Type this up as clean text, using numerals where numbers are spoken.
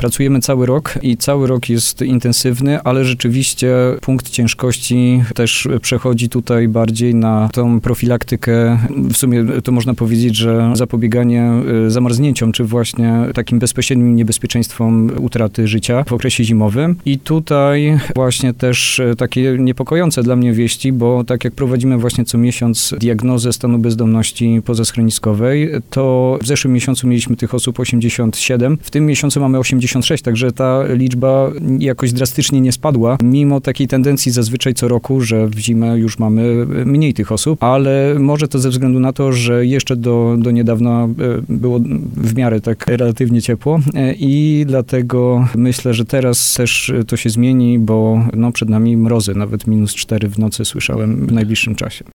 Pracujemy cały rok i cały rok jest intensywny, ale rzeczywiście punkt ciężkości też przechodzi tutaj bardziej na tą profilaktykę. W sumie to można powiedzieć, że zapobieganie zamarznięciom, czy właśnie takim bezpośrednim niebezpieczeństwom utraty życia w okresie zimowym. I tutaj właśnie też takie niepokojące dla mnie wieści, bo tak jak prowadzimy właśnie co miesiąc diagnozę stanu bezdomności pozaschroniskowej, to w zeszłym miesiącu mieliśmy tych osób 87, w tym miesiącu mamy 86, także ta liczba jakoś drastycznie nie spadła, mimo takiej tendencji zazwyczaj co roku, że w zimę już mamy mniej tych osób, ale może to ze względu na to, że jeszcze do niedawna było w miarę tak relatywnie ciepło i dlatego myślę, że teraz też to się zmieni, bo no przed nami mrozy, nawet -4 w nocy słyszałem w najbliższym czasie.